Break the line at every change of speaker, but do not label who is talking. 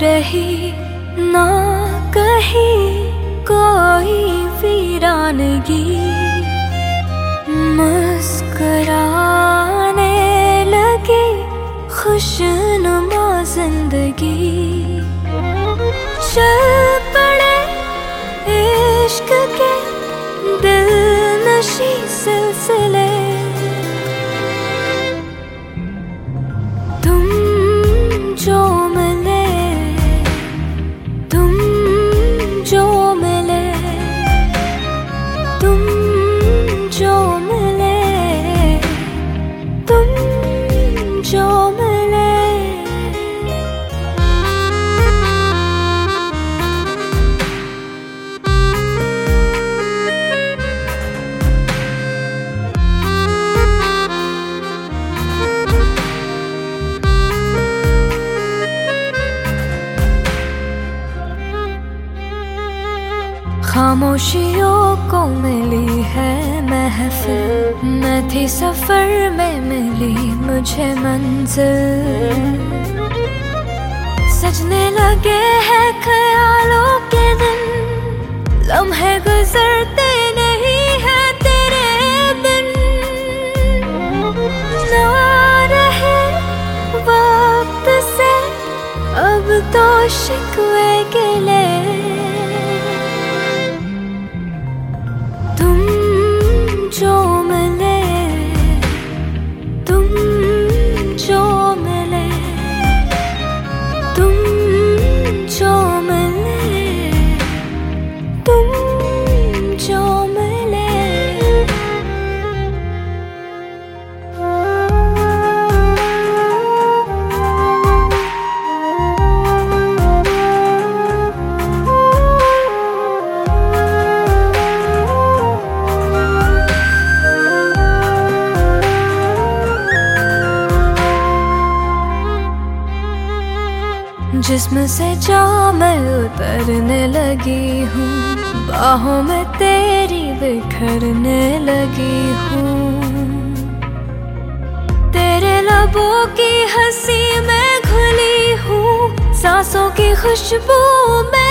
रही ना कहीं कोई वीरानगी, मुस्कुराने लगी खुशनुमा जिंदगी। चल पड़े इश्क के दिल नशी सिलसिले, तुम जो मिले, तुम जो मिले, तुम जो मिले, तुम जो मिले। खामोशियों को मिली है महफिल, मैं थी सफर में मिली मुझे मंजिल। सजने लगे हैं ख्यालों के दिन, लम्हे गुजरते नहीं है तेरे बिन। ना रहे वक्त से अब तो शिकवे गिले, जो मिले, तुम जो मिले, तुम जो मिले, तुम जो मिले। जिस्म से जा मैं उतरने लगी हूँ, बाहों में तेरी बिखरने लगी हूँ। तेरे लबों की हंसी में घुली हूँ, सांसों की खुशबू में